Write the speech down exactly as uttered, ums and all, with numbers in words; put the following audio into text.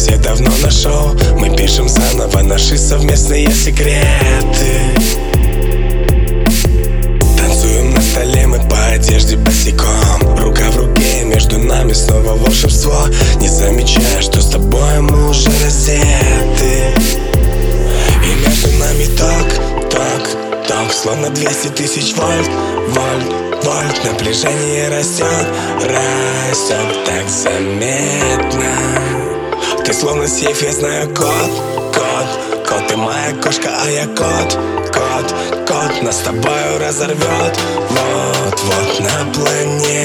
все давно нашел. Мы пишем заново наши совместные секреты. Танцуем на столе, мы по одежде босиком. Рука в руке, между нами снова волшебство. Не замечая, что с тобой мы уже раздеты. И между нами ток, ток, ток, словно двести тысяч вольт, вольт, вольт. Напряжение растет, растет так заметно. Ты словно сейф, я знаю код, код, код. Ты моя кошка, а я кот, кот, кот. Нас с тобою разорвет вот-вот на планете.